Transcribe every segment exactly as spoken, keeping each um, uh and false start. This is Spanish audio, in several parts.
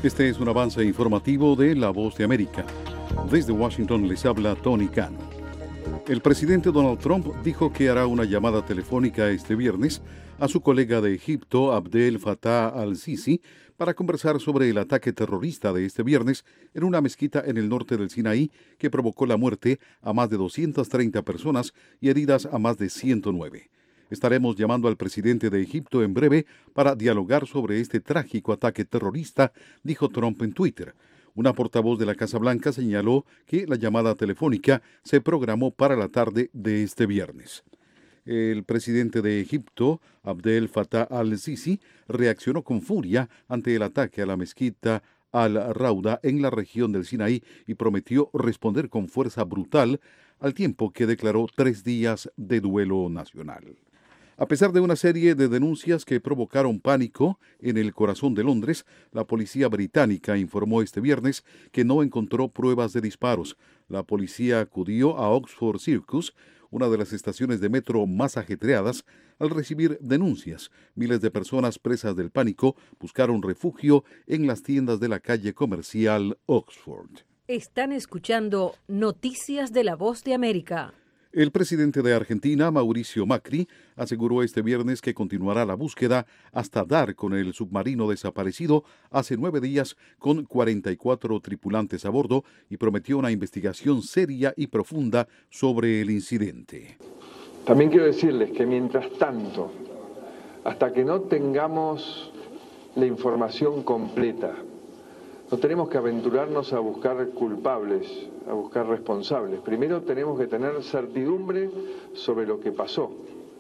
Este es un avance informativo de La Voz de América. Desde Washington les habla Tony Cano. El presidente Donald Trump dijo que hará una llamada telefónica este viernes a su colega de Egipto, Abdel Fattah al-Sisi, para conversar sobre el ataque terrorista de este viernes en una mezquita en el norte del Sinaí que provocó la muerte a más de doscientas treinta personas y heridas a más de ciento nueve. Estaremos llamando al presidente de Egipto en breve para dialogar sobre este trágico ataque terrorista, dijo Trump en Twitter. Una portavoz de la Casa Blanca señaló que la llamada telefónica se programó para la tarde de este viernes. El presidente de Egipto, Abdel Fattah al-Sisi, reaccionó con furia ante el ataque a la mezquita Al-Rauda en la región del Sinaí y prometió responder con fuerza brutal, al tiempo que declaró tres días de duelo nacional. A pesar de una serie de denuncias que provocaron pánico en el corazón de Londres, la policía británica informó este viernes que no encontró pruebas de disparos. La policía acudió a Oxford Circus, una de las estaciones de metro más ajetreadas, al recibir denuncias. Miles de personas presas del pánico buscaron refugio en las tiendas de la calle comercial Oxford. Están escuchando Noticias de La Voz de América. El presidente de Argentina, Mauricio Macri, aseguró este viernes que continuará la búsqueda hasta dar con el submarino desaparecido hace nueve días con cuarenta y cuatro tripulantes a bordo y prometió una investigación seria y profunda sobre el incidente. También quiero decirles que mientras tanto, hasta que no tengamos la información completa, no tenemos que aventurarnos a buscar culpables, a buscar responsables. Primero tenemos que tener certidumbre sobre lo que pasó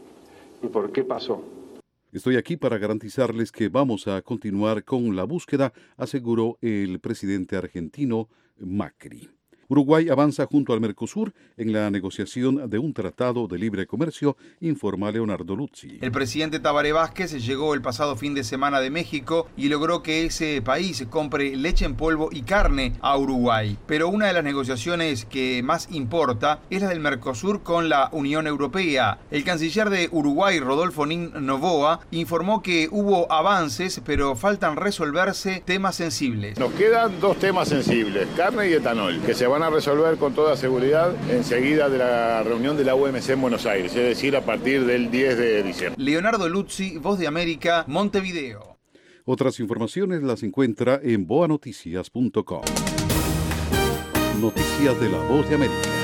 y por qué pasó. Estoy aquí para garantizarles que vamos a continuar con la búsqueda, aseguró el presidente argentino Macri. Uruguay avanza junto al Mercosur en la negociación de un tratado de libre comercio, informa Leonardo Luzzi. El presidente Tabaré Vázquez llegó el pasado fin de semana de México y logró que ese país compre leche en polvo y carne a Uruguay. Pero una de las negociaciones que más importa es la del Mercosur con la Unión Europea. El canciller de Uruguay, Rodolfo Nin Novoa, informó que hubo avances, pero faltan resolverse temas sensibles. Nos quedan dos temas sensibles, carne y etanol, que se van a resolver con toda seguridad enseguida de la reunión de la O M C en Buenos Aires, es decir, a partir del diez de diciembre. Leonardo Luzzi, Voz de América, Montevideo. Otras informaciones las encuentra en boa noticias punto com. Noticias de la Voz de América.